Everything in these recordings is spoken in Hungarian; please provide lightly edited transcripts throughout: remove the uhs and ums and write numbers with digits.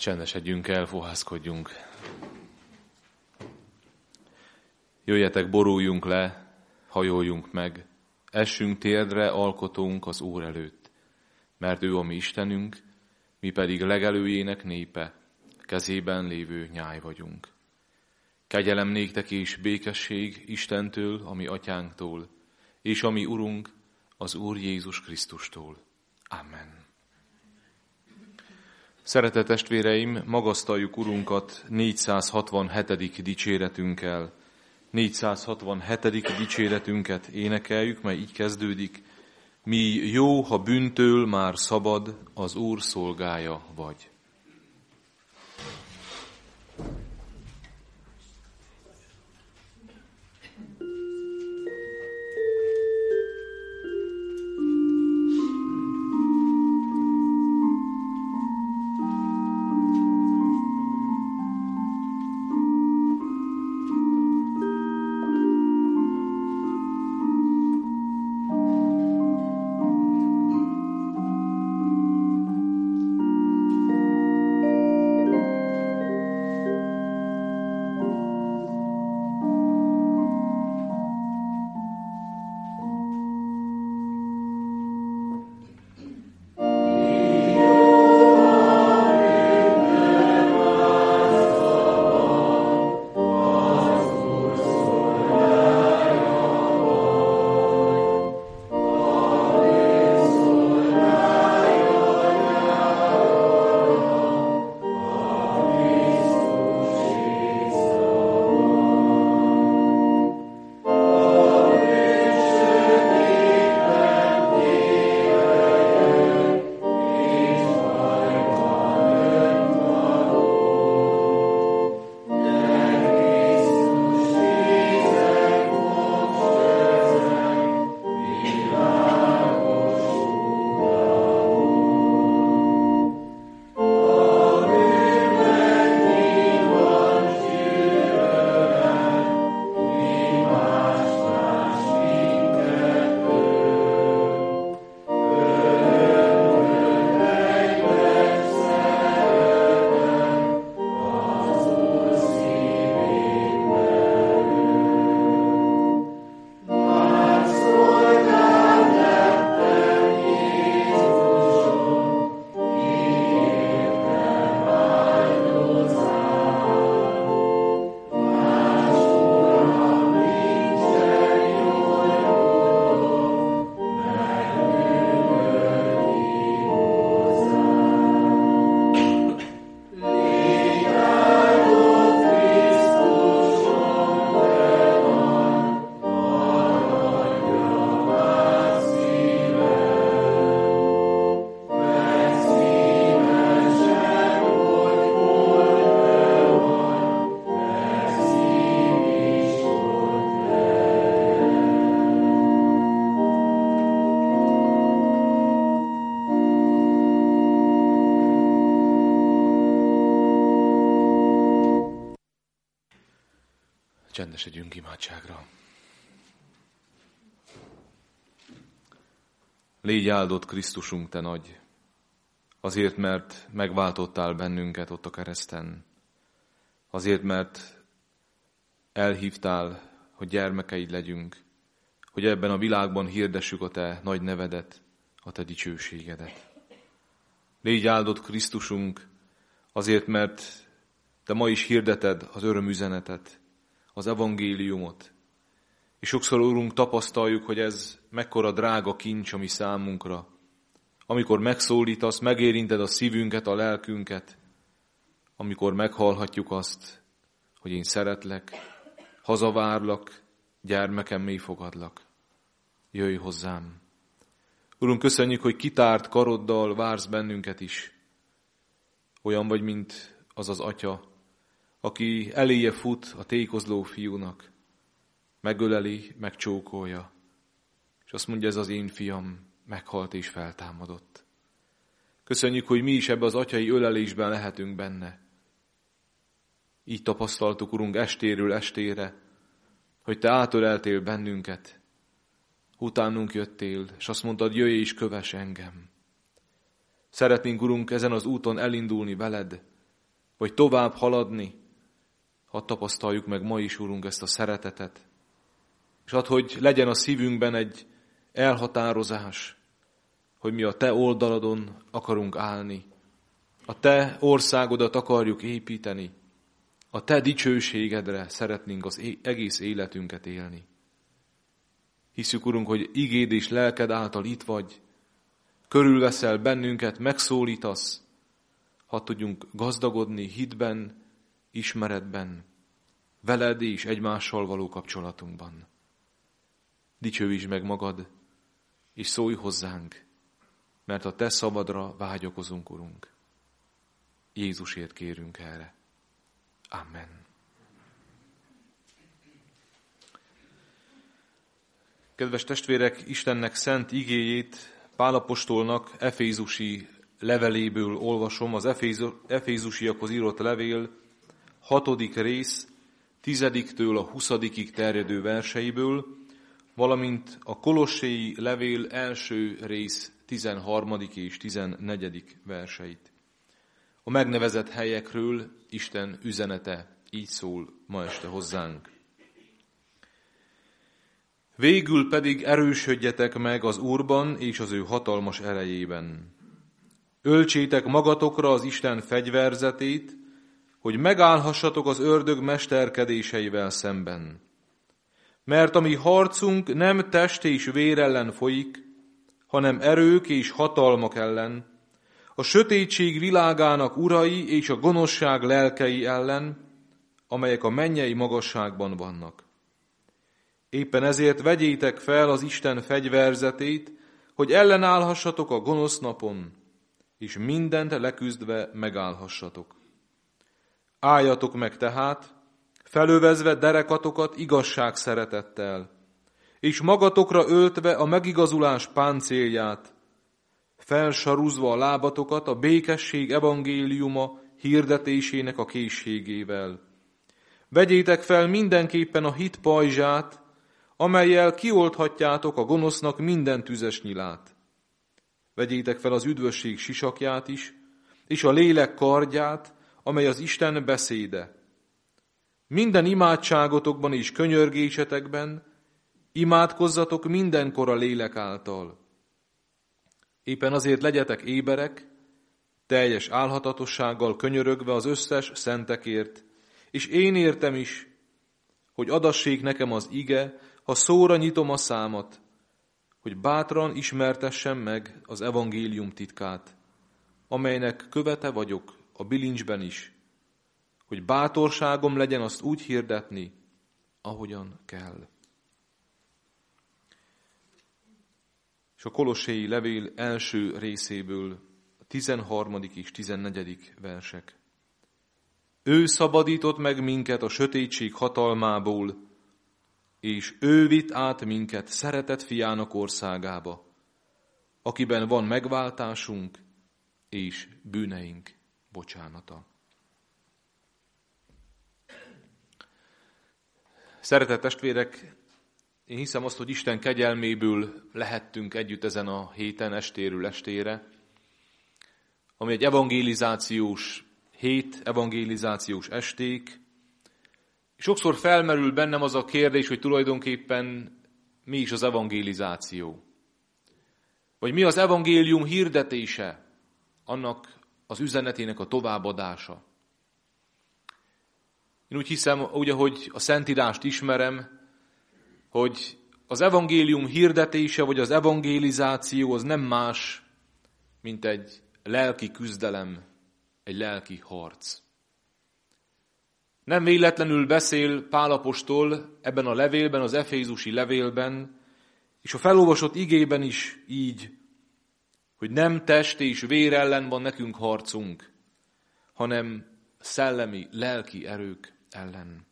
Csendesedjünk el, fohászkodjunk. Jöjjetek, boruljunk le, hajoljunk meg, essünk térdre alkotónk az Úr előtt, mert ő a mi Istenünk, mi pedig legelőjének népe, kezében lévő nyáj vagyunk. Kegyelem néktek és békesség Istentől, a mi atyánktól, és a mi Urunk, az Úr Jézus Krisztustól. Amen. Szeretett testvéreim, magasztaljuk Urunkat 467. dicséretünkkel. 467. dicséretünket énekeljük, mely így kezdődik. Mi jó, ha bűntől már szabad, az Úr szolgája vagy. Csendesedjünk imádságra. Légy áldott Krisztusunk, te nagy, azért, mert megváltottál bennünket ott a kereszten, azért, mert elhívtál, hogy gyermekeid legyünk, hogy ebben a világban hirdessük a te nagy nevedet, a te dicsőségedet. Légy áldott Krisztusunk, azért, mert te ma is hirdeted az örömüzenetet, az evangéliumot. És sokszor, Urunk, tapasztaljuk, hogy ez mekkora drága kincs a mi számunkra. Amikor megszólítasz, megérinted a szívünket, a lelkünket, amikor meghallhatjuk azt, hogy én szeretlek, hazavárlak, gyermekem, mély fogadlak. Jöjj hozzám. Urunk, köszönjük, hogy kitárt karoddal vársz bennünket is. Olyan vagy, mint az az atya, aki eléje fut a tékozló fiúnak, megöleli, megcsókolja, és azt mondja, ez az én fiam meghalt és feltámadott. Köszönjük, hogy mi is ebbe az atyai ölelésben lehetünk benne. Így tapasztaltuk, Urunk, estéről estére, hogy te átöleltél bennünket, utánunk jöttél, és azt mondtad, jöjj és kövess engem. Szeretnénk, Urunk, ezen az úton elindulni veled, vagy tovább haladni. Hadd tapasztaljuk meg ma is, Urunk, ezt a szeretetet. És add, hogy legyen a szívünkben egy elhatározás, hogy mi a Te oldaladon akarunk állni. A Te országodat akarjuk építeni. A Te dicsőségedre szeretnénk az egész életünket élni. Hiszük, Urunk, hogy igéd és lelked által itt vagy, körülveszel bennünket, megszólítasz, hadd tudjunk gazdagodni hitben, ismeretben, veled és egymással való kapcsolatunkban. Dicsőítsd meg magad, és szólj hozzánk, mert a Te szabadra vágyakozunk, Urunk. Jézusért kérünk erre. Amen. Kedves testvérek, Istennek szent igéjét Pál apostolnak efézusi leveléből olvasom, az efézusiakhoz írott levél 6. rész 10-től a 20-ig terjedő verseiből, valamint a kolosséi levél első rész 13. és 14. verseit. A megnevezett helyekről Isten üzenete így szól ma este hozzánk. Végül pedig erősödjetek meg az Úrban és az ő hatalmas erejében. Öltsétek magatokra az Isten fegyverzetét, hogy megállhassatok az ördög mesterkedéseivel szemben. Mert a mi harcunk nem test és vér ellen folyik, hanem erők és hatalmak ellen, a sötétség világának urai és a gonoszság lelkei ellen, amelyek a mennyei magasságban vannak. Éppen ezért vegyétek fel az Isten fegyverzetét, hogy ellenállhassatok a gonosz napon, és mindent leküzdve megállhassatok. Álljatok meg tehát, felövezve derekatokat igazság szeretettel, és magatokra öltve a megigazulás páncélját, felsarúzva a lábatokat a békesség evangéliuma hirdetésének a készségével. Vegyétek fel mindenképpen a hit pajzsát, amellyel kiolthatjátok a gonosznak minden tüzes nyilát. Vegyétek fel az üdvösség sisakját is, és a lélek kardját, amely az Isten beszéde. Minden imádságotokban és könyörgésetekben imádkozzatok mindenkor a lélek által. Éppen azért legyetek éberek, teljes álhatatossággal könyörögve az összes szentekért, és én értem is, hogy adassék nekem az ige, ha szóra nyitom a számat, hogy bátran ismertessem meg az evangélium titkát, amelynek követe vagyok a bilincsben is, hogy bátorságom legyen azt úgy hirdetni, ahogyan kell. És a kolosséi levél első részéből a 13. és 14. versek. Ő szabadított meg minket a sötétség hatalmából, és ő vitt át minket szeretett fiának országába, akiben van megváltásunk és bűneink bocsánata. Szeretett testvérek, én hiszem azt, hogy Isten kegyelméből lehettünk együtt ezen a héten, estéről estére, ami egy evangélizációs hét, evangélizációs esték, és sokszor felmerül bennem az a kérdés, hogy tulajdonképpen mi is az evangélizáció. Vagy mi az evangélium hirdetése, annak az üzenetének a továbbadása. Én úgy hiszem, úgy, ahogy a Szentírást ismerem, hogy az evangélium hirdetése, vagy az evangélizáció az nem más, mint egy lelki küzdelem, egy lelki harc. Nem véletlenül beszél Pál apostol ebben a levélben, az efézusi levélben, és a felolvasott igében is így, hogy nem test és vér ellen van nekünk harcunk, hanem szellemi, lelki erők ellen.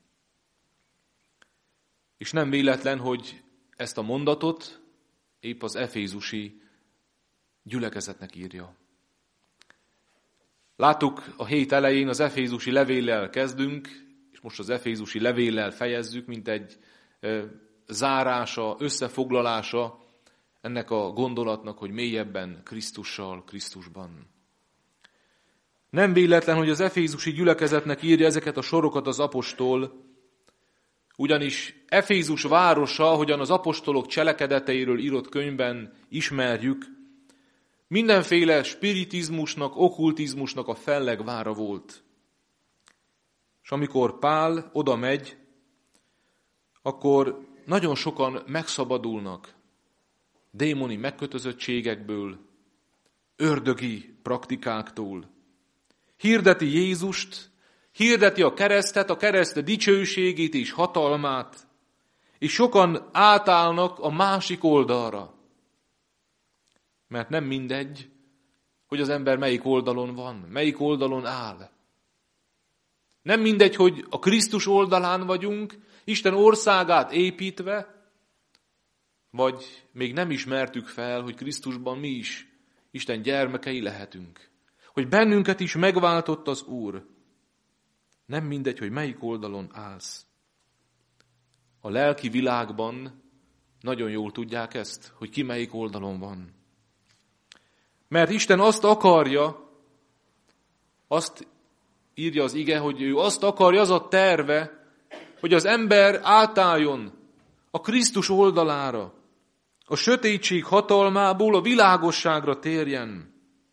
És nem véletlen, hogy ezt a mondatot épp az efézusi gyülekezetnek írja. Láttuk a hét elején, az efézusi levéllel kezdünk, és most az efézusi levéllel fejezzük, mint egy zárása, összefoglalása ennek a gondolatnak, hogy mélyebben Krisztussal, Krisztusban. Nem véletlen, hogy az efézusi gyülekezetnek írja ezeket a sorokat az apostol, ugyanis Efézus városa, ahogyan az apostolok cselekedeteiről írott könyvben ismerjük, mindenféle spiritizmusnak, okkultizmusnak a fellegvára volt. És amikor Pál oda megy, akkor nagyon sokan megszabadulnak démoni megkötözöttségekből, ördögi praktikáktól. Hirdeti Jézust, hirdeti a keresztet, a kereszt dicsőségét és hatalmát, és sokan átállnak a másik oldalra. Mert nem mindegy, hogy az ember melyik oldalon van, melyik oldalon áll. Nem mindegy, hogy a Krisztus oldalán vagyunk, Isten országát építve, vagy még nem ismertük fel, hogy Krisztusban mi is Isten gyermekei lehetünk. Hogy bennünket is megváltott az Úr. Nem mindegy, hogy melyik oldalon állsz. A lelki világban nagyon jól tudják ezt, hogy ki melyik oldalon van. Mert Isten azt akarja, azt írja az ige, hogy ő azt akarja, az a terve, hogy az ember átálljon a Krisztus oldalára, a sötétség hatalmából a világosságra térjen.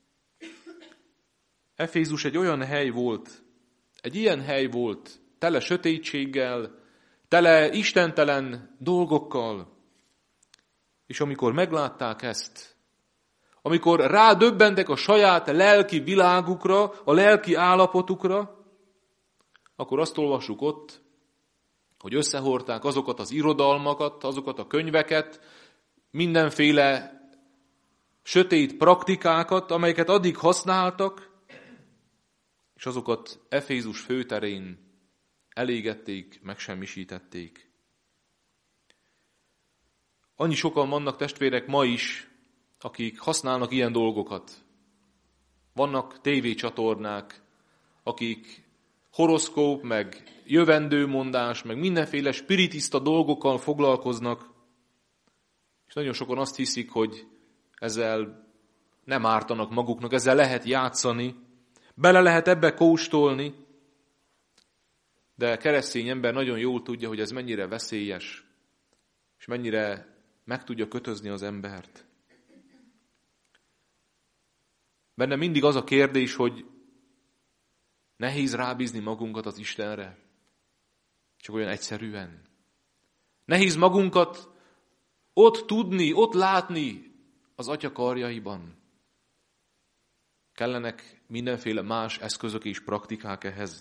Efézus egy olyan hely volt, egy ilyen hely volt, tele sötétséggel, tele istentelen dolgokkal. És amikor meglátták ezt, amikor rádöbbentek a saját lelki világukra, a lelki állapotukra, akkor azt olvassuk ott, hogy összehordták azokat az irodalmakat, azokat a könyveket, mindenféle sötét praktikákat, amelyeket addig használtak, és azokat Efézus főterén elégették, megsemmisítették. Annyi sokan vannak testvérek ma is, akik használnak ilyen dolgokat. Vannak tévécsatornák, akik horoszkóp, meg jövendőmondás, meg mindenféle spiritista dolgokkal foglalkoznak, és nagyon sokan azt hiszik, hogy ezzel nem ártanak maguknak, ezzel lehet játszani, bele lehet ebbe kóstolni, de keresztény ember nagyon jól tudja, hogy ez mennyire veszélyes, és mennyire meg tudja kötözni az embert. Benne mindig az a kérdés, hogy nehéz rábízni magunkat az Istenre, csak olyan egyszerűen. Nehéz magunkat ott tudni, ott látni az Atya karjaiban. Kellenek mindenféle más eszközök és praktikák ehhez.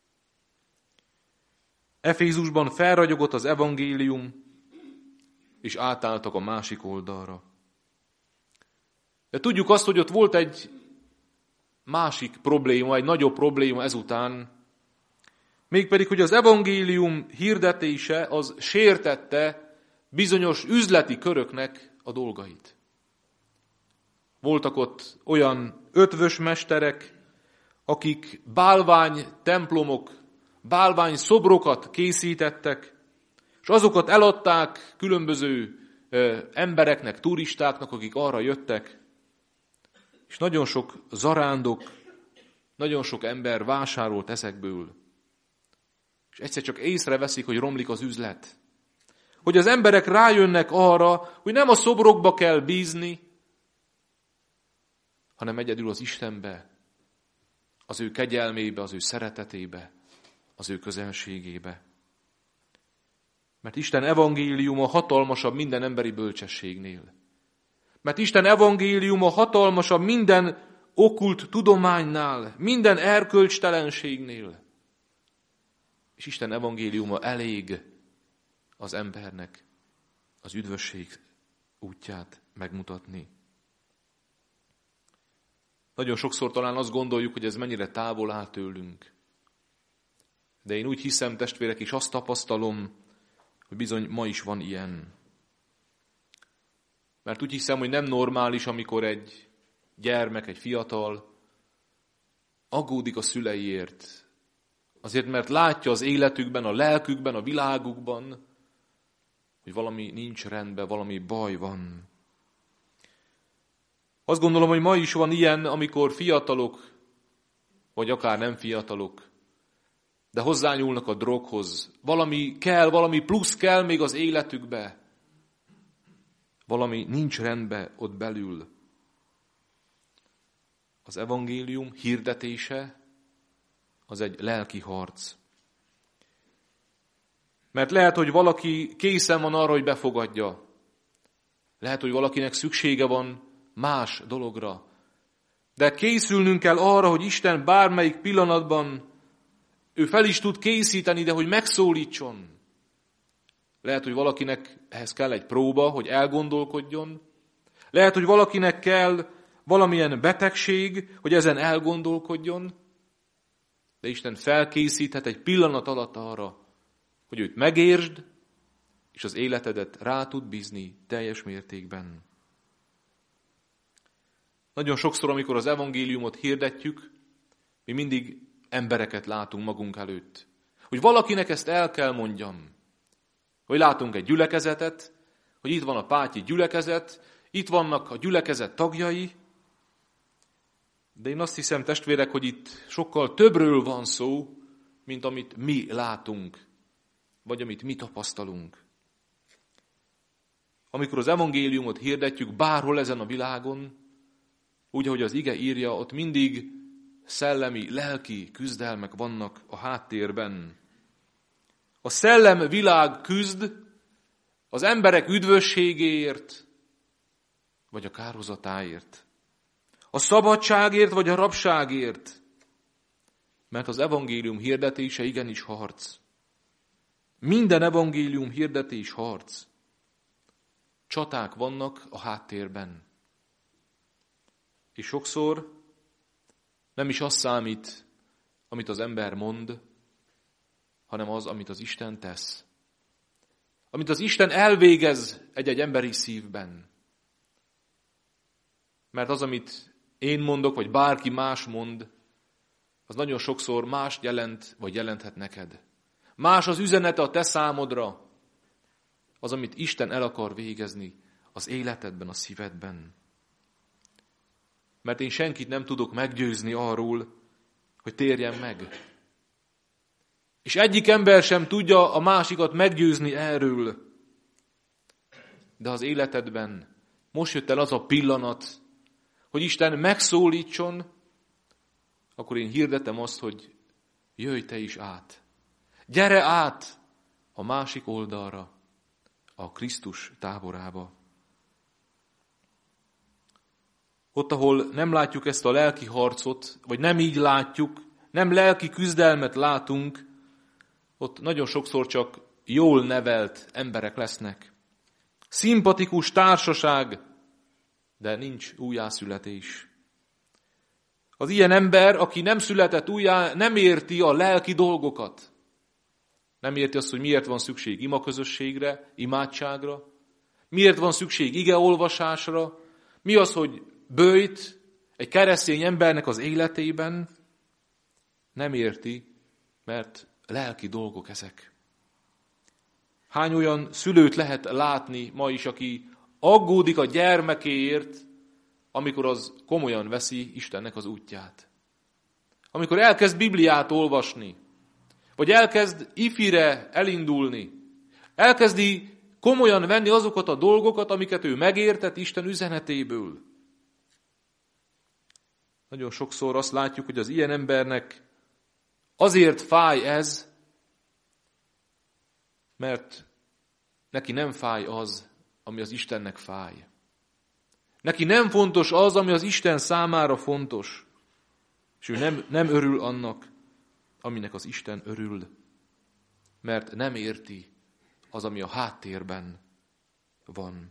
Efézusban felragyogott az evangélium, és átálltak a másik oldalra. De tudjuk azt, hogy ott volt egy másik probléma, egy nagyobb probléma ezután, mégpedig, hogy az evangélium hirdetése az sértette bizonyos üzleti köröknek a dolgait. Voltak ott olyan ötvös mesterek, akik bálvány templomok, bálvány szobrokat készítettek, és azokat eladták különböző embereknek, turistáknak, akik arra jöttek, és nagyon sok zarándok, nagyon sok ember vásárolt ezekből. És egyszer csak észreveszik, hogy romlik az üzlet. Hogy az emberek rájönnek arra, hogy nem a szobrokba kell bízni, hanem egyedül az Istenbe, az ő kegyelmébe, az ő szeretetébe, az ő közelségébe. Mert Isten evangéliuma hatalmasabb minden emberi bölcsességnél. Mert Isten evangéliuma hatalmasabb minden okkult tudománynál, minden erkölcstelenségnél. És Isten evangéliuma elég az embernek az üdvösség útját megmutatni. Nagyon sokszor talán azt gondoljuk, hogy ez mennyire távol áll tőlünk. De én úgy hiszem, testvérek, és azt tapasztalom, hogy bizony ma is van ilyen. Mert úgy hiszem, hogy nem normális, amikor egy gyermek, egy fiatal aggódik a szüleiért. Azért, mert látja az életükben, a lelkükben, a világukban, hogy valami nincs rendben, valami baj van. Azt gondolom, hogy ma is van ilyen, amikor fiatalok vagy akár nem fiatalok, de hozzányúlnak a droghoz. Valami kell, valami plusz kell még az életükbe. Valami nincs rendben ott belül. Az evangélium hirdetése az egy lelki harc. Mert lehet, hogy valaki készen van arra, hogy befogadja. Lehet, hogy valakinek szüksége van más dologra. De készülnünk kell arra, hogy Isten bármelyik pillanatban ő fel is tud készíteni, de hogy megszólítson. Lehet, hogy valakinek ehhez kell egy próba, hogy elgondolkodjon. Lehet, hogy valakinek kell valamilyen betegség, hogy ezen elgondolkodjon. De Isten felkészíthet egy pillanat alatt arra, hogy őt megértsd, és az életedet rá tud bízni teljes mértékben. Nagyon sokszor, amikor az evangéliumot hirdetjük, mi mindig embereket látunk magunk előtt. Hogy valakinek ezt el kell mondjam. Hogy látunk egy gyülekezetet, hogy itt van a Pátyi gyülekezet, itt vannak a gyülekezet tagjai, de én azt hiszem, testvérek, hogy itt sokkal többről van szó, mint amit mi látunk, vagy amit mi tapasztalunk. Amikor az evangéliumot hirdetjük bárhol ezen a világon, úgy, ahogy az ige írja, ott mindig szellemi, lelki küzdelmek vannak a háttérben. A szellemvilág küzd az emberek üdvösségéért, vagy a kárhozatáért. A szabadságért, vagy a rabságért. Mert az evangélium hirdetése igenis harc. Minden evangélium hirdetés harc. Csaták vannak a háttérben. És sokszor nem is az számít, amit az ember mond, hanem az, amit az Isten tesz. Amit az Isten elvégez egy-egy emberi szívben. Mert az, amit én mondok, vagy bárki más mond, az nagyon sokszor mást jelent, vagy jelenthet neked. Más az üzenete a te számodra, az, amit Isten el akar végezni az életedben, a szívedben. Mert én senkit nem tudok meggyőzni arról, hogy térjen meg. És egyik ember sem tudja a másikat meggyőzni erről. De az életedben most jött el az a pillanat, hogy Isten megszólítson, akkor én hirdetem azt, hogy jöjj te is át. Gyere át a másik oldalra, a Krisztus táborába. Ott, ahol nem látjuk ezt a lelki harcot, vagy nem így látjuk, nem lelki küzdelmet látunk, ott nagyon sokszor csak jól nevelt emberek lesznek. Szimpatikus társaság, de nincs újjászületés. Az ilyen ember, aki nem született újjá, nem érti a lelki dolgokat. Nem érti azt, hogy miért van szükség imaközösségre, imádságra, miért van szükség igeolvasásra, mi az, hogy böjt egy keresztény embernek az életében. Nem érti, mert lelki dolgok ezek. Hány olyan szülőt lehet látni ma is, aki aggódik a gyermekéért, amikor az komolyan veszi Istennek az útját. Amikor elkezd Bibliát olvasni, vagy elkezd ifire elindulni, elkezdi komolyan venni azokat a dolgokat, amiket ő megértett Isten üzenetéből. Nagyon sokszor azt látjuk, hogy az ilyen embernek azért fáj ez, mert neki nem fáj az, ami az Istennek fáj. Neki nem fontos az, ami az Isten számára fontos. És ő nem örül annak, aminek az Isten örül. Mert nem érti az, ami a háttérben van.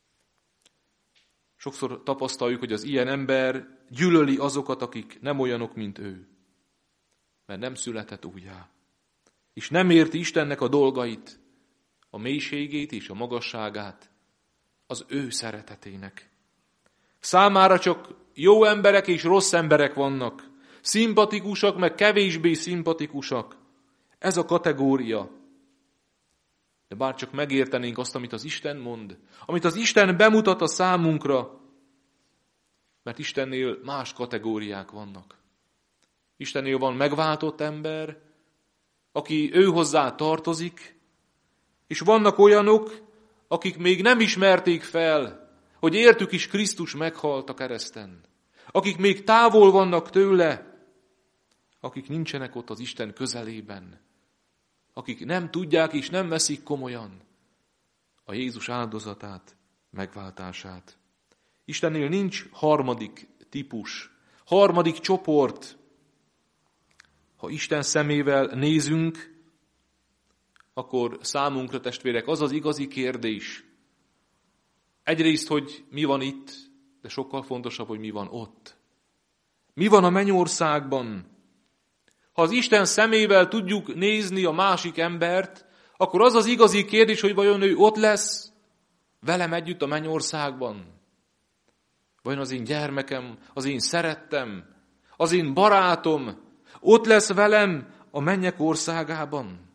Sokszor tapasztaljuk, hogy az ilyen ember gyűlöli azokat, akik nem olyanok, mint ő. Mert nem született újjá. És nem érti Istennek a dolgait, a mélységét és a magasságát, az ő szeretetének. Számára csak jó emberek és rossz emberek vannak. Szimpatikusak, meg kevésbé szimpatikusak. Ez a kategória. De bár csak megértenénk azt, amit az Isten mond, amit az Isten bemutat a számunkra, mert Istennél más kategóriák vannak. Istennél van megváltott ember, aki ő hozzá tartozik, és vannak olyanok, akik még nem ismerték fel, hogy értük is Krisztus meghalt a kereszten. Akik még távol vannak tőle, akik nincsenek ott az Isten közelében, akik nem tudják és nem veszik komolyan a Jézus áldozatát, megváltását. Istennél nincs harmadik típus, harmadik csoport. Ha Isten szemével nézünk, akkor számunkra, testvérek, az az igazi kérdés. Egyrészt, hogy mi van itt, de sokkal fontosabb, hogy mi van ott. Mi van a mennyországban? Ha az Isten szemével tudjuk nézni a másik embert, akkor az az igazi kérdés, hogy vajon ő ott lesz velem együtt a mennyországban. Vajon az én gyermekem, az én szerettem, az én barátom ott lesz velem a mennyek országában?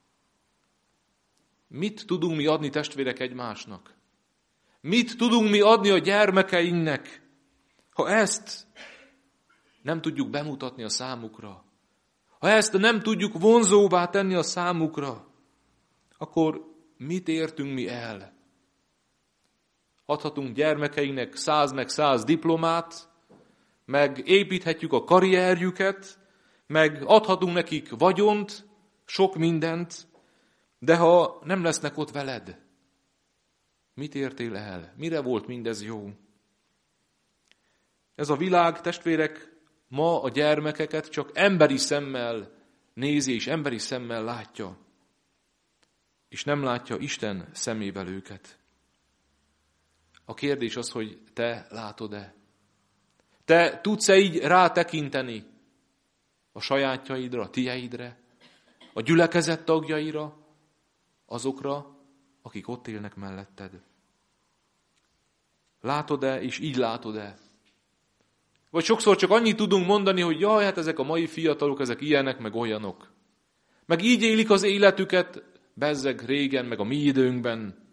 Mit tudunk mi adni, testvérek, egymásnak? Mit tudunk mi adni a gyermekeinknek, ha ezt nem tudjuk bemutatni a számukra? Ha ezt nem tudjuk vonzóvá tenni a számukra, akkor mit értünk mi el? Adhatunk gyermekeinknek 100 meg 100 diplomát, meg építhetjük a karrierjüket, meg adhatunk nekik vagyont, sok mindent, de ha nem lesznek ott veled, mit értél el? Mire volt mindez jó? Ez a világ, testvérek, ma a gyermekeket csak emberi szemmel nézi, és emberi szemmel látja. És nem látja Isten szemével őket. A kérdés az, hogy te látod-e? Te tudsz-e így rátekinteni a sajátjaidra, a tieidre, a gyülekezet tagjaira, azokra, akik ott élnek melletted? Látod-e, és így látod-e? Vagy sokszor csak annyit tudunk mondani, hogy jaj, hát ezek a mai fiatalok, ezek ilyenek, meg olyanok. Meg így élik az életüket, bezzeg régen, meg a mi időnkben.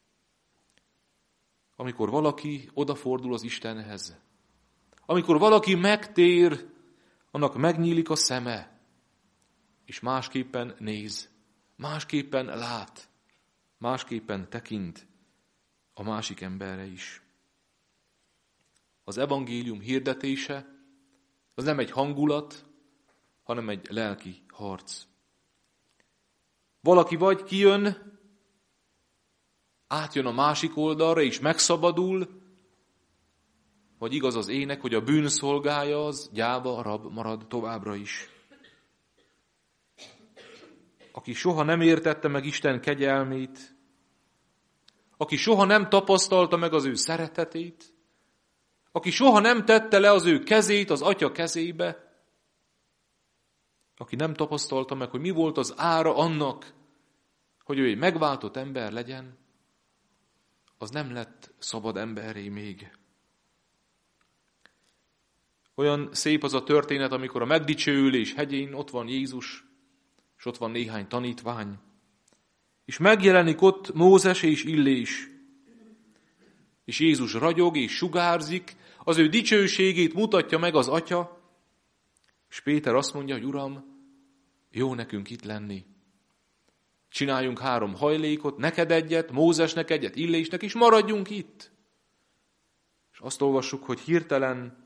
Amikor valaki odafordul az Istenhez, amikor valaki megtér, annak megnyílik a szeme, és másképpen néz, másképpen lát, másképpen tekint a másik emberre is. Az evangélium hirdetése az nem egy hangulat, hanem egy lelki harc. Valaki vagy kijön, átjön a másik oldalra és megszabadul, vagy igaz az ének, hogy a bűn szolgája az gyáva rab marad továbbra is. Aki soha nem értette meg Isten kegyelmét, aki soha nem tapasztalta meg az ő szeretetét, aki soha nem tette le az ő kezét az Atya kezébe, aki nem tapasztalta meg, hogy mi volt az ára annak, hogy ő egy megváltott ember legyen, az nem lett szabad emberré még. Olyan szép az a történet, amikor a megdicsőülés hegyén ott van Jézus, és ott van néhány tanítvány, és megjelenik ott Mózes és Illés, és Jézus ragyog és sugárzik, az ő dicsőségét mutatja meg az Atya, és Péter azt mondja, hogy Uram, jó nekünk itt lenni. Csináljunk 3 hajlékot, neked egyet, Mózesnek egyet, Illésnek, és maradjunk itt. És azt olvassuk, hogy hirtelen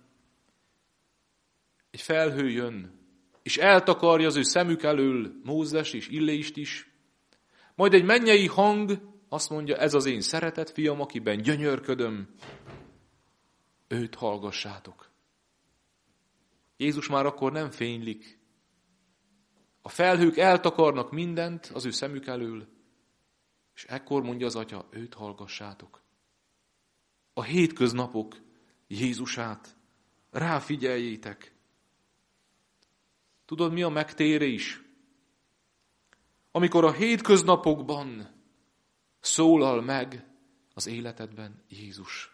egy felhő jön, és eltakarja az ő szemük elől Mózes és Illést is. Majd egy mennyei hang azt mondja, ez az én szeretett fiam, akiben gyönyörködöm, őt hallgassátok. Jézus már akkor nem fénylik. A felhők eltakarnak mindent az ő szemük elől, és ekkor mondja az Atya, őt hallgassátok. A hétköznapok Jézusát, ráfigyeljétek. Tudod, mi a megtérés? Amikor a hétköznapokban szólal meg az életedben Jézus.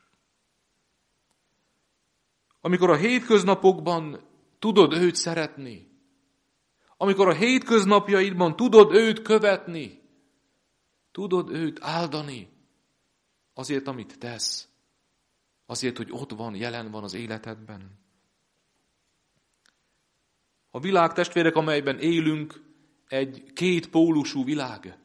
Amikor a hétköznapokban tudod őt szeretni, amikor a hétköznapjaidban tudod őt követni, tudod őt áldani, azért, amit tesz, azért, hogy ott van, jelen van az életedben. A világ, testvérek, amelyben élünk, egy kétpólusú világ.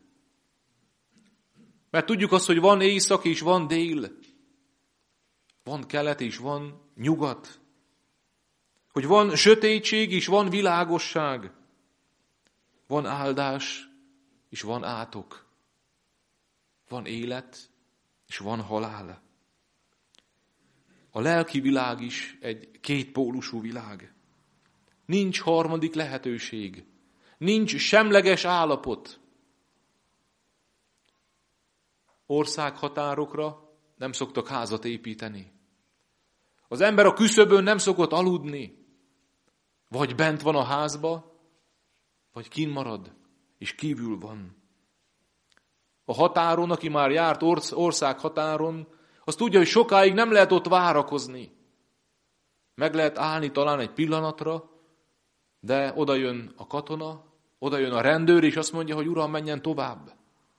Mert tudjuk azt, hogy van észak és van dél. Van kelet és van nyugat. Hogy van sötétség és van világosság. Van áldás és van átok. Van élet és van halál. A lelki világ is egy kétpólusú világ. Nincs harmadik lehetőség. Nincs semleges állapot. Országhatárokra nem szoktak házat építeni. Az ember a küszöbön nem szokott aludni. Vagy bent van a házba, vagy kint marad, és kívül van. A határon, aki már járt ország határon, az tudja, hogy sokáig nem lehet ott várakozni. Meg lehet állni talán egy pillanatra, de oda jön a katona, oda jön a rendőr, és azt mondja, hogy uram, menjen tovább.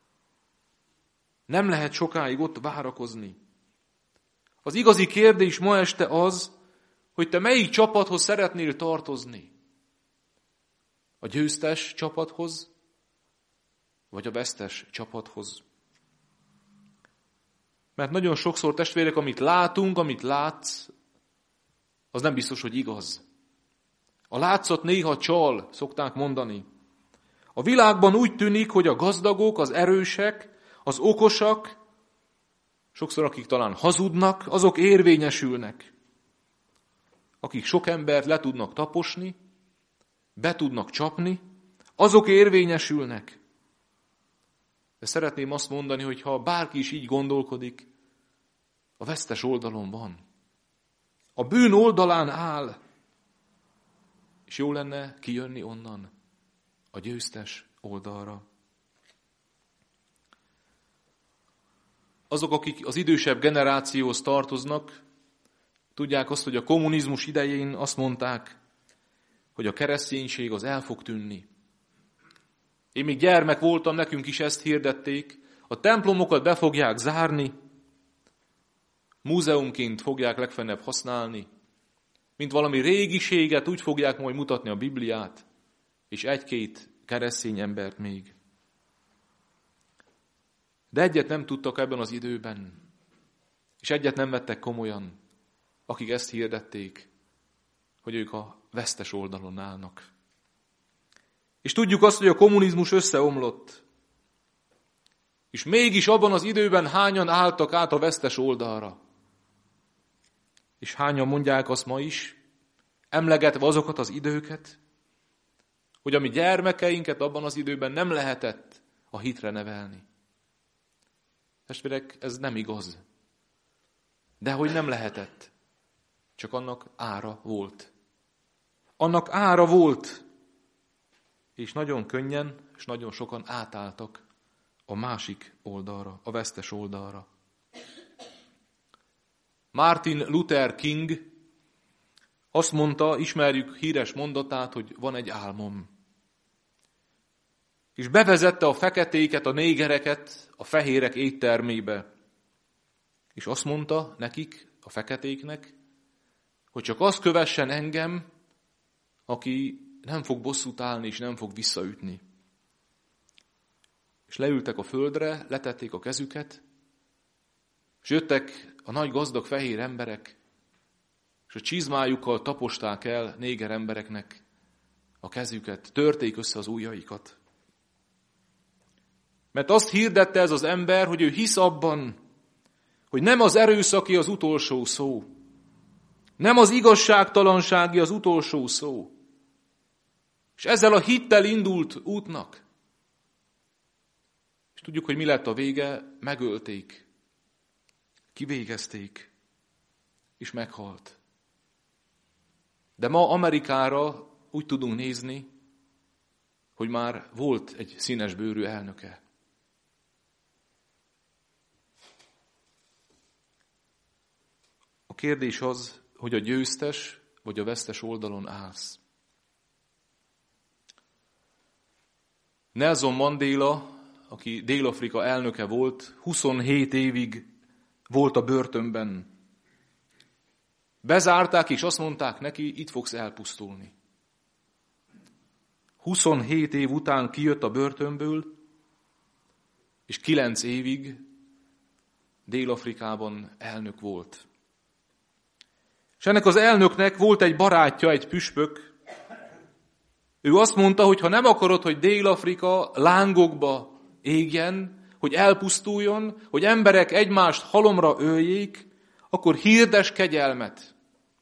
Nem lehet sokáig ott várakozni. Az igazi kérdés ma este az, hogy te melyik csapathoz szeretnél tartozni. A győztes csapathoz, vagy a vesztes csapathoz. Mert nagyon sokszor, testvérek, amit látunk, amit látsz, az nem biztos, hogy igaz. A látszat néha csal, szokták mondani. A világban úgy tűnik, hogy a gazdagok, az erősek, az okosak, sokszor akik talán hazudnak, azok érvényesülnek. Akik sok embert le tudnak taposni, be tudnak csapni, azok érvényesülnek. De szeretném azt mondani, hogy ha bárki is így gondolkodik, a vesztes oldalon van. A bűn oldalán áll. És jó lenne kijönni onnan a győztes oldalra. Azok, akik az idősebb generációhoz tartoznak, tudják azt, hogy a kommunizmus idején azt mondták, hogy a kereszténység az el fog tűnni. Én még gyermek voltam, nekünk is ezt hirdették. A templomokat be fogják zárni, múzeumként fogják legfeljebb használni, mint valami régiséget, úgy fogják majd mutatni a Bibliát, és egy-két keresztény embert még. De egyet nem tudtak ebben az időben, és egyet nem vettek komolyan, akik ezt hirdették, hogy ők a vesztes oldalon állnak. És tudjuk azt, hogy a kommunizmus összeomlott, és mégis abban az időben hányan álltak át a vesztes oldalra. És hányan mondják azt ma is, emlegetve azokat az időket, hogy a mi gyermekeinket abban az időben nem lehetett a hitre nevelni. Testvérek, ez nem igaz. De hogy nem lehetett, csak annak ára volt. Annak ára volt, és nagyon könnyen, és nagyon sokan átálltak a másik oldalra, a vesztes oldalra. Martin Luther King azt mondta, ismerjük híres mondatát, hogy van egy álmom. És bevezette a feketéket, a négereket a fehérek éttermébe. És azt mondta nekik, a feketéknek, hogy csak az kövessen engem, aki nem fog bosszút állni, és nem fog visszaütni. És leültek a földre, letették a kezüket, és jöttek a nagy gazdag fehér emberek, és a csizmájukkal taposták el néger embereknek a kezüket, törték össze az ujjaikat. Mert azt hirdette ez az ember, hogy ő hisz abban, hogy nem az erőszaké az utolsó szó, nem az igazságtalansági az utolsó szó. És ezzel a hittel indult útnak. És tudjuk, hogy mi lett a vége, megölték, kivégezték, és meghalt. De ma Amerikára úgy tudunk nézni, hogy már volt egy színesbőrű elnöke. A kérdés az, hogy a győztes vagy a vesztes oldalon állsz. Nelson Mandela, aki Dél-Afrika elnöke volt, 27 évig volt a börtönben. Bezárták, és azt mondták neki, itt fogsz elpusztulni. 27 év után kijött a börtönből, és 9 évig Dél-Afrikában elnök volt. És ennek az elnöknek volt egy barátja, egy püspök. Ő azt mondta, hogy ha nem akarod, hogy Dél-Afrika lángokba égjen, hogy elpusztuljon, hogy emberek egymást halomra öljék, akkor hirdess kegyelmet.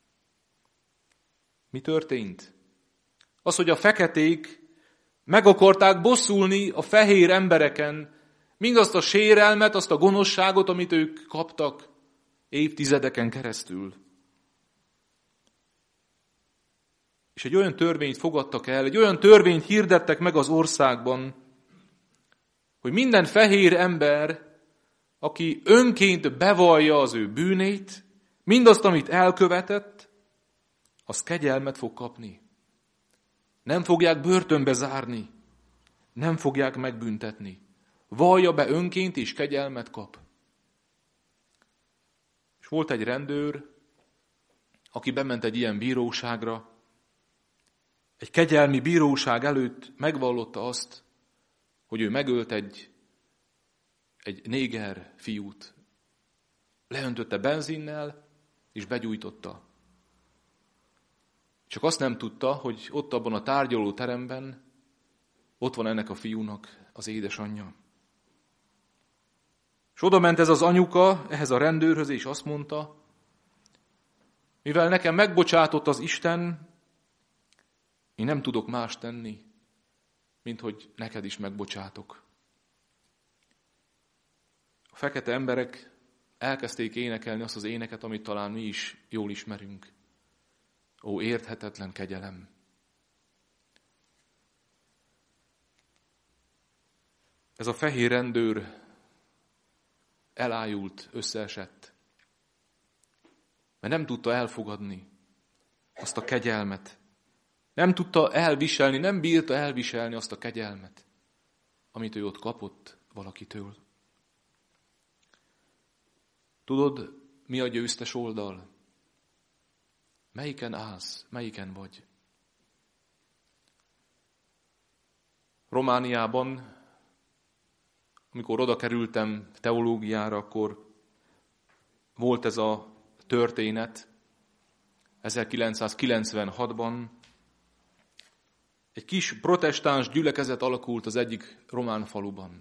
Mi történt? Az, hogy a feketék meg akarták bosszulni a fehér embereken, mindazt a sérelmet, azt a gonoszságot, amit ők kaptak évtizedeken keresztül. És egy olyan törvényt fogadtak el, egy olyan törvényt hirdettek meg az országban, hogy minden fehér ember, aki önként bevallja az ő bűnét, mindazt, amit elkövetett, az kegyelmet fog kapni. Nem fogják börtönbe zárni, nem fogják megbüntetni. Vallja be önként, és kegyelmet kap. És volt egy rendőr, aki bement egy ilyen bíróságra, egy kegyelmi bíróság előtt megvallotta azt, hogy ő megölt egy néger fiút. Leöntötte benzinnel, és begyújtotta. Csak azt nem tudta, hogy ott abban a tárgyaló teremben ott van ennek a fiúnak az édesanyja. És oda ment ez az anyuka ehhez a rendőrhöz, és azt mondta, mivel nekem megbocsátott az Isten, én nem tudok más tenni, mint hogy neked is megbocsátok. A fekete emberek elkezdték énekelni azt az éneket, amit talán mi is jól ismerünk. Ó, érthetetlen kegyelem! Ez a fehér rendőr elájult, összeesett, mert nem tudta elfogadni azt a kegyelmet. Nem tudta elviselni, nem bírta elviselni azt a kegyelmet, amit ő ott kapott valakitől. Tudod, mi a győztes oldal? Melyiken állsz? Melyiken vagy? Romániában, amikor oda kerültem teológiára, akkor volt ez a történet 1996-ban. Egy kis protestáns gyülekezet alakult az egyik román faluban.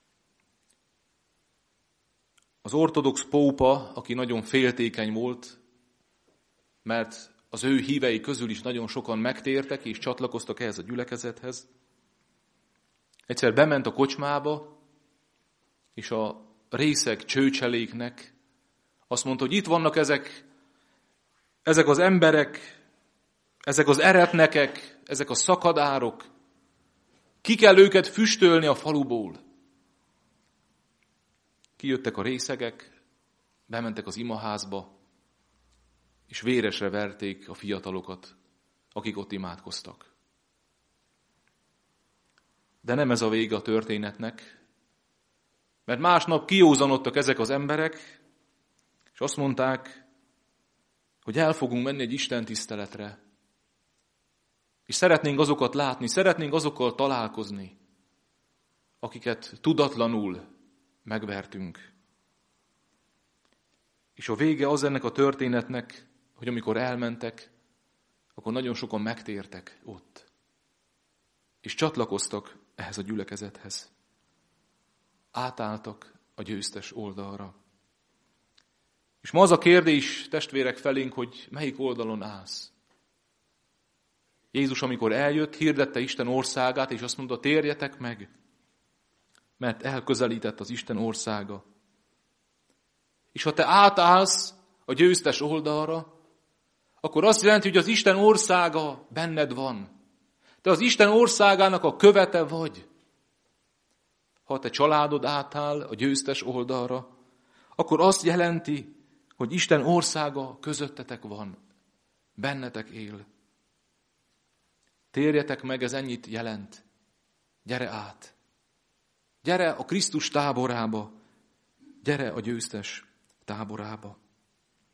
Az ortodox pópa, aki nagyon féltékeny volt, mert az ő hívei közül is nagyon sokan megtértek és csatlakoztak ehhez a gyülekezethez, egyszer bement a kocsmába, és a részeg csőcseléknek azt mondta, hogy itt vannak ezek az emberek, ezek az eretnekek, ezek a szakadárok, ki kell őket füstölni a faluból. Kijöttek a részegek, bementek az imaházba, és véresre verték a fiatalokat, akik ott imádkoztak. De nem ez a vége a történetnek, mert másnap kiózanodtak ezek az emberek, és azt mondták, hogy el fogunk menni egy istentiszteletre, és szeretnénk azokat látni, szeretnénk azokkal találkozni, akiket tudatlanul megvertünk. És a vége az ennek a történetnek, hogy amikor elmentek, akkor nagyon sokan megtértek ott, és csatlakoztak ehhez a gyülekezethez. Átálltak a győztes oldalra. És ma az a kérdés testvérek felénk, hogy melyik oldalon állsz. Jézus, amikor eljött, hirdette Isten országát, és azt mondta, térjetek meg, mert elközelített az Isten országa. És ha te átállsz a győztes oldalra, akkor azt jelenti, hogy az Isten országa benned van. Te az Isten országának a követe vagy. Ha te családod átáll a győztes oldalra, akkor azt jelenti, hogy Isten országa közöttetek van, bennetek él. Térjetek meg, ez ennyit jelent. Gyere át. Gyere a Krisztus táborába. Gyere a győztes táborába.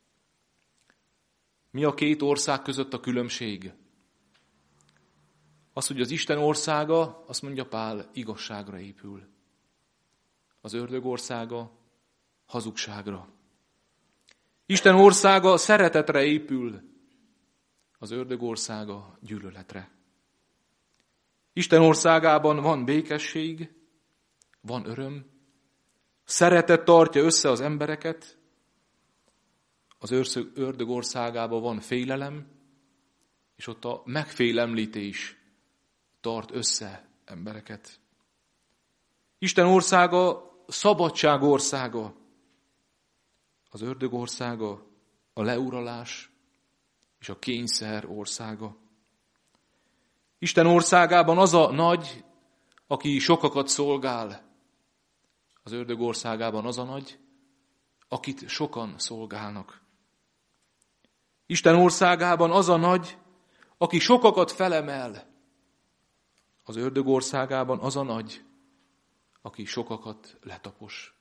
Mi a két ország között a különbség? Az, hogy az Isten országa, azt mondja Pál, igazságra épül. Az ördög országa hazugságra. Isten országa szeretetre épül, az ördög országa gyűlöletre. Isten országában van békesség, van öröm, szeretet tartja össze az embereket, az ördög országában van félelem, és ott a megfélemlítés tart össze embereket. Isten országa szabadság országa, az ördög országa a leuralás és a kényszer országa. Isten országában az a nagy, aki sokakat szolgál. Az ördög országában az a nagy, akit sokan szolgálnak. Isten országában az a nagy, aki sokakat felemel. Az ördög országában az a nagy, aki sokakat letapos.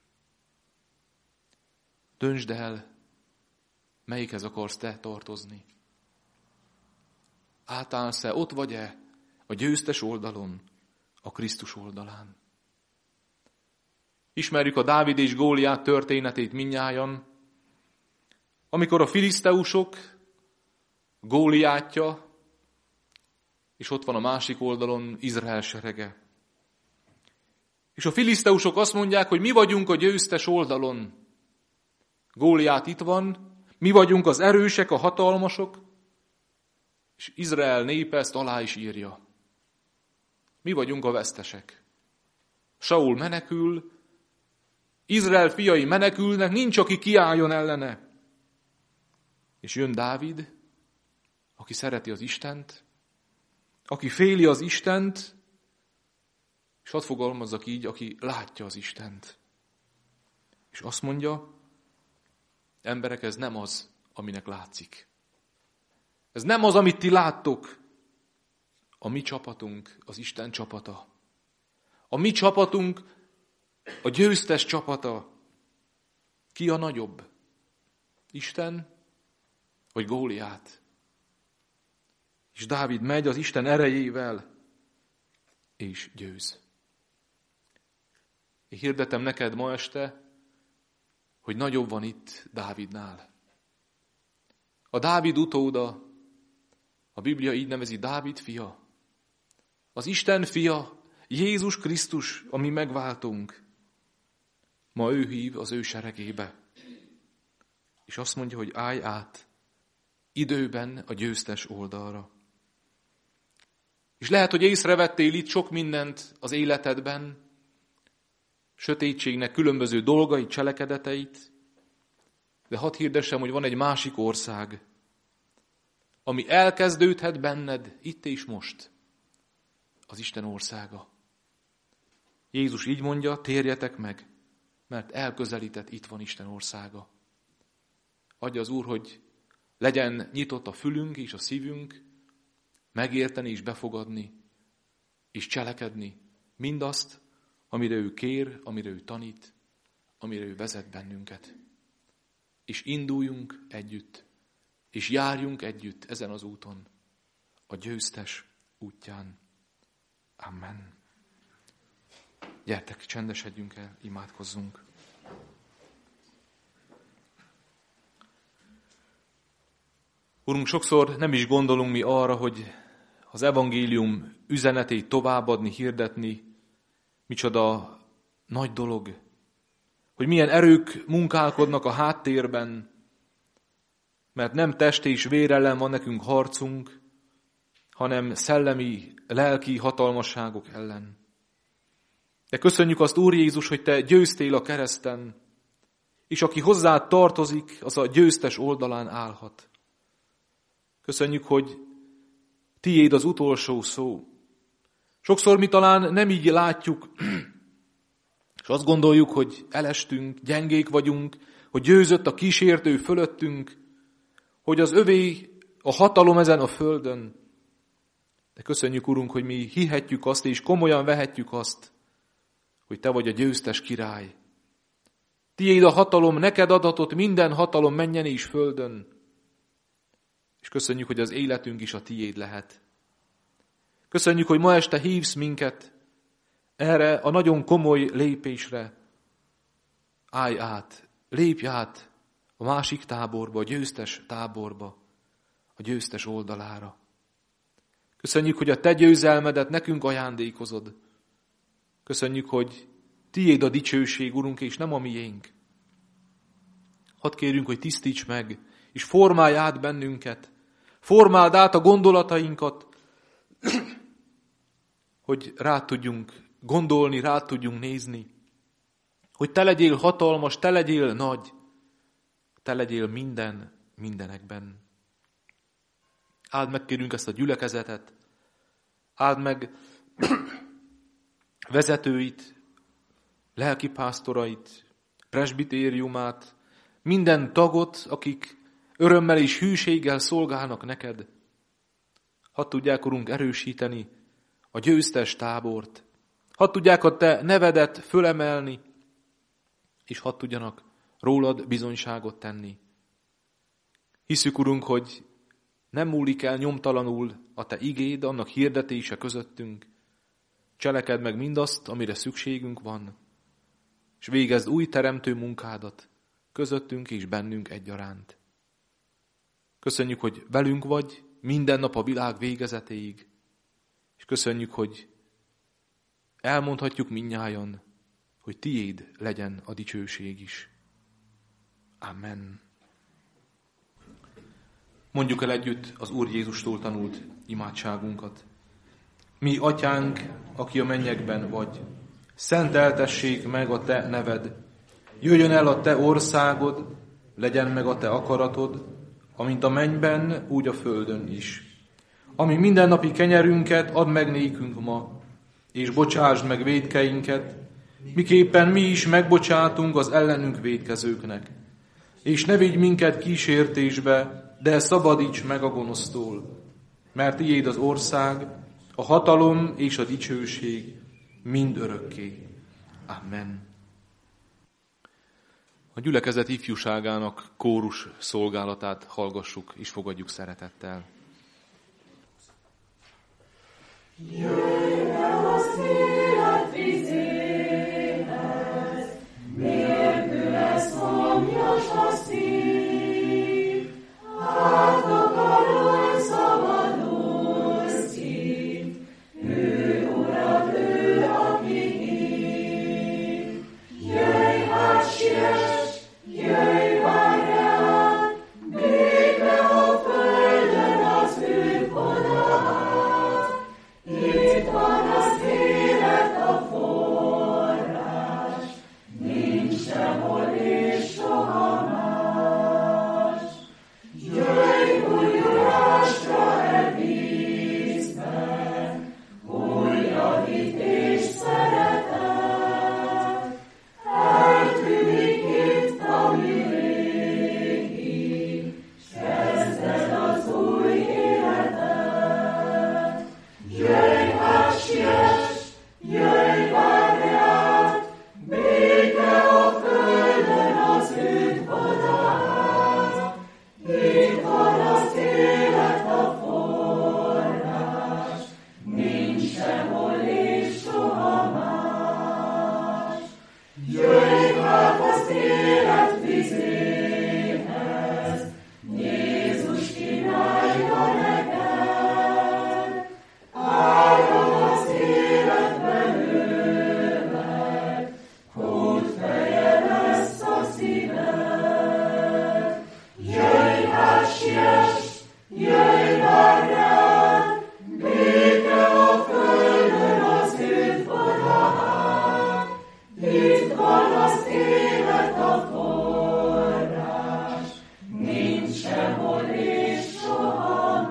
Döntsd el, melyikhez akarsz te tartozni. Átállsz-e, ott vagy-e a győztes oldalon, a Krisztus oldalán? Ismerjük a Dávid és Góliát történetét mindnyájan, amikor a filiszteusok Góliátja, és ott van a másik oldalon Izrael serege. És a filiszteusok azt mondják, hogy mi vagyunk a győztes oldalon. Góliát itt van, mi vagyunk az erősek, a hatalmasok, és Izrael népe ezt alá is írja. Mi vagyunk a vesztesek. Saul menekül, Izrael fiai menekülnek, nincs, aki kiálljon ellene. És jön Dávid, aki szereti az Istent, aki féli az Istent, és hadd fogalmazzak így, aki látja az Istent. És azt mondja, emberek, ez nem az, aminek látszik. Ez nem az, amit ti láttok. A mi csapatunk az Isten csapata. A mi csapatunk a győztes csapata. Ki a nagyobb? Isten vagy Góliát? És Dávid megy az Isten erejével, és győz. Én hirdetem neked ma este, hogy nagyobb van itt Dávidnál. A Dávid utóda, a Biblia így nevezi, Dávid fia. Az Isten fia, Jézus Krisztus, a mi megváltunk. Ma ő hív az ő seregébe. És azt mondja, hogy állj át időben a győztes oldalra. És lehet, hogy észrevettél itt sok mindent az életedben, sötétségnek különböző dolgait, cselekedeteit, de hadd hirdessem, hogy van egy másik ország, ami elkezdődhet benned itt és most, az Isten országa. Jézus így mondja, térjetek meg, mert elközelített, itt van Isten országa. Adja az Úr, hogy legyen nyitott a fülünk és a szívünk, megérteni és befogadni, és cselekedni mindazt, amire ő kér, amire ő tanít, amire ő vezet bennünket. És induljunk együtt, és járjunk együtt ezen az úton, a győztes útján. Amen. Gyertek, csendesedjünk el, imádkozzunk. Urunk, sokszor nem is gondolunk mi arra, hogy az evangélium üzenetét továbbadni, hirdetni, micsoda nagy dolog, hogy milyen erők munkálkodnak a háttérben, mert nem test és vér ellen van nekünk harcunk, hanem szellemi, lelki hatalmasságok ellen. De köszönjük azt, Úr Jézus, hogy Te győztél a kereszten, és aki hozzád tartozik, az a győztes oldalán állhat. Köszönjük, hogy Tiéd az utolsó szó. Sokszor mi talán nem így látjuk, és azt gondoljuk, hogy elestünk, gyengék vagyunk, hogy győzött a kísértő fölöttünk, hogy az övé a hatalom ezen a földön. De köszönjük, Urunk, hogy mi hihetjük azt, és komolyan vehetjük azt, hogy Te vagy a győztes király. Tiéd a hatalom, neked adatott minden hatalom mennyen és földön. És köszönjük, hogy az életünk is a Tiéd lehet. Köszönjük, hogy ma este hívsz minket erre a nagyon komoly lépésre. Állj át, lépj át a másik táborba, a győztes táborba, a győztes oldalára. Köszönjük, hogy a te győzelmedet nekünk ajándékozod. Köszönjük, hogy tiéd a dicsőség, Urunk, és nem a miénk. Hadd kérjünk, hogy tisztíts meg, és formálj át bennünket. Formáld át a gondolatainkat, hogy rád tudjunk gondolni, rád tudjunk nézni. Hogy te legyél hatalmas, te legyél nagy, te legyél mindenekben. Áld meg, kérünk, ezt a gyülekezetet, áld meg vezetőit, lelkipásztorait, presbitériumát, minden tagot, akik örömmel és hűséggel szolgálnak neked. Hadd tudják, Urunk, erősíteni a győztes tábort. Hadd tudják a te nevedet fölemelni, és hadd tudjanak rólad bizonyságot tenni. Hiszük, Urunk, hogy nem múlik el nyomtalanul a te igéd, annak hirdetése közöttünk. Cselekedd meg mindazt, amire szükségünk van, és végezd új teremtő munkádat közöttünk és bennünk egyaránt. Köszönjük, hogy velünk vagy minden nap a világ végezetéig, és köszönjük, hogy elmondhatjuk mindnyájan, hogy tiéd legyen a dicsőség is. Amen. Mondjuk el együtt az Úr Jézustól tanult imádságunkat. Mi, Atyánk, aki a mennyekben vagy, szenteltessék meg a te neved. Jöjjön el a te országod, legyen meg a te akaratod, amint a mennyben, úgy a földön is. Ami mindennapi kenyerünket add meg nékünk ma, és bocsásd meg vétkeinket, miképpen mi is megbocsátunk az ellenünk vétkezőknek. És ne vigy minket kísértésbe, de szabadíts meg a gonosztól, mert tiéd az ország, a hatalom és a dicsőség mind örökké. Amen. A gyülekezet ifjúságának kórus szolgálatát hallgassuk és fogadjuk szeretettel. Jöjj el az élet vizéhez, nélküle szomjas a szív, átakarodj szabadul szív, ő Urad, ő, aki hív. Jöjj, hát siess, jöjj, várj rád, béke a földön az ő odahát. Itt van az élet a forrás, nincs sehol és soha más. Jöjj újulásra e vízben, újravítés szeretet. Eltűnik itt a mi régi, s kezded az új életet. Jöjj, hát siess, jöjj, várj rád, béke a földön az üdv odahát. Itt van az élet a forrás, nincs sehol és soha más. Jöjj hát az élet vizéhez, Jézus kínálja neked. Álljon az élet belőled, hódfeje lesz a szíved. Jöjj, hát siess, jöjj, várj rád, béke a földön az üdv odahát. Itt van az élet a forrás, nincs sehol és soha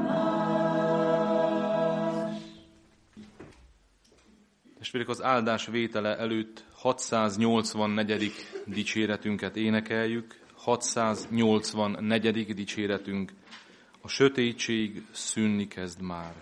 más. Testvérek, az áldás vétele előtt 684. dicséretünket énekeljük. 684. dicséretünk. A sötétség szűnni kezd már.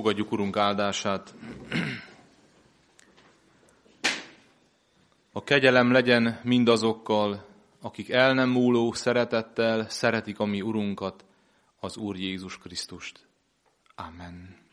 Fogadjuk Urunk áldását. A kegyelem legyen mindazokkal, akik el nem múló szeretettel szeretik a mi Urunkat, az Úr Jézus Krisztust. Amen.